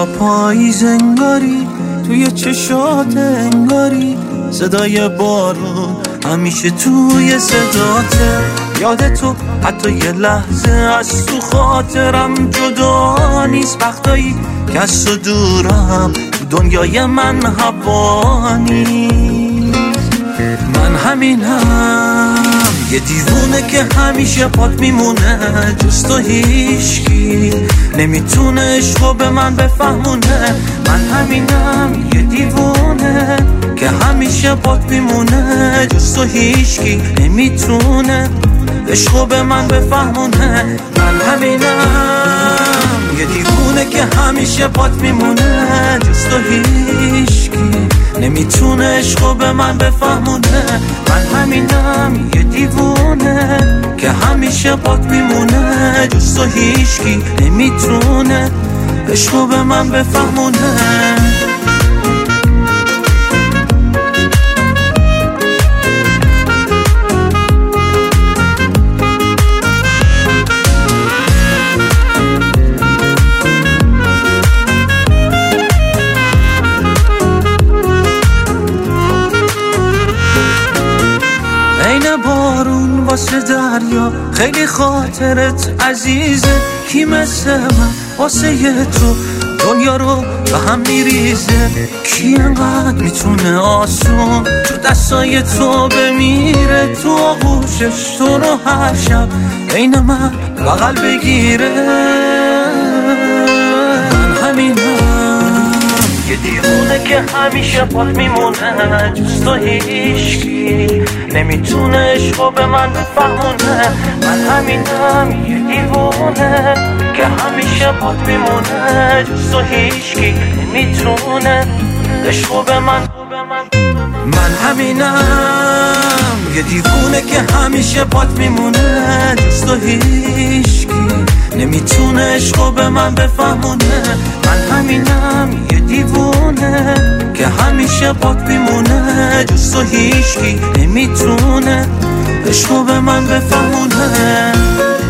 یا پاییز انگاری توی چشات انگاری صدای بارون همیشه توی صداته یاد تو حتی یه لحظه از تو خاطرم جدا نیست وقتایی که از تو دورم تو دنیای من هوا نیست من همینم یه دیوونه که همیشه پات میمونه جز تو هیچکی نمیتونه عشقو به من بفهمونه من همینم یه دیوونه که همیشه پات میمونه جز تو هیچکی نمیتونه عشقو به من بفهمونه من همینم یه دیوونه که همیشه پات میمونه جز تو هیچکی نمیتونه عشقو به من بفهمونه من همینم یه دیوونه که همیشه پات میمونه جز تو هیچکی نمیتونه عشقو به من بفهمونه بارون واسه دریا خیلی خاطرت عزیزه کی مثل من واسه تو دنیا رو به هم میریزه کی انقدر میتونه آسون تو دستای تو بمیره تو آغوشش تو رو هر شب عین من بغل بگیره من همینم یه دیوونه که همیشه پات میمونه جز تو هیچکی نمیتونه عشقو به من بفهمونه من همینم یه دیوونه که همیشه پات میمونه جز تو هیچکی نمیتونه عشقو به من همینم یه دیوونه که همیشه پات میمونه جز تو هیچکی نمیتونه عشقو به من بفهمونه من همینم یه دیوونه که همیشه پات میمونه جز تو هیچکی نمیتونه عشقو به من بفهمونه